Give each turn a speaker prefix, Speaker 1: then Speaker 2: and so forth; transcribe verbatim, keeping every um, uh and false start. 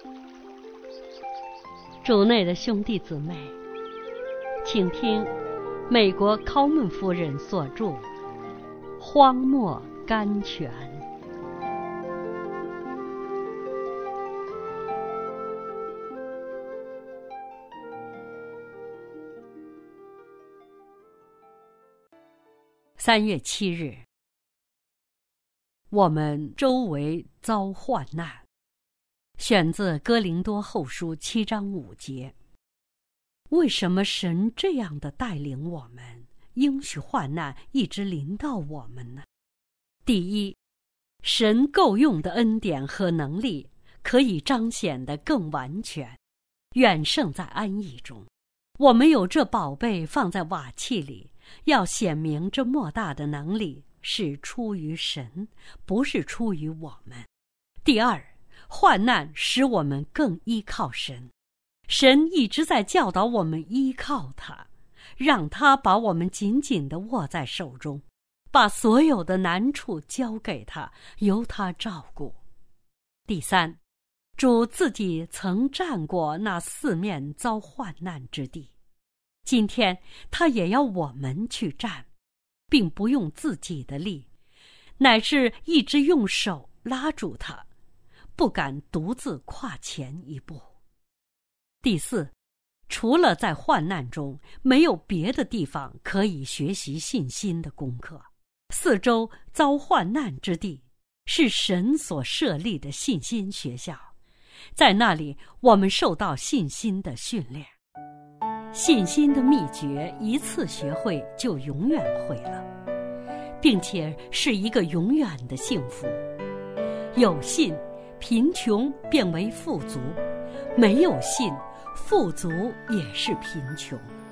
Speaker 1: 主内的兄弟姊妹，请听美国考门夫人所著《荒漠甘泉》。三月七日，我们周围遭患难。选自哥林多后书七章五节。为什么神这样的带领我们，应许患难一直临到我们呢？第一，神够用的恩典和能力可以彰显得更完全，远胜在安逸中。我们有这宝贝放在瓦器里，要显明这莫大的能力是出于神，不是出于我们。第二，患难使我们更依靠神，神一直在教导我们依靠他，让他把我们紧紧地握在手中，把所有的难处交给他，由他照顾。第三，主自己曾站过那四面遭患难之地，今天他也要我们去站，并不用自己的力，乃是一直用手拉住他，不敢独自跨前一步。第四，除了在患难中，没有别的地方可以学习信心的功课。四周遭患难之地，是神所设立的信心学校，在那里我们受到信心的训练。信心的秘诀一次学会就永远会了，并且是一个永远的幸福。有信，贫穷变为富足；没有信，富足也是贫穷。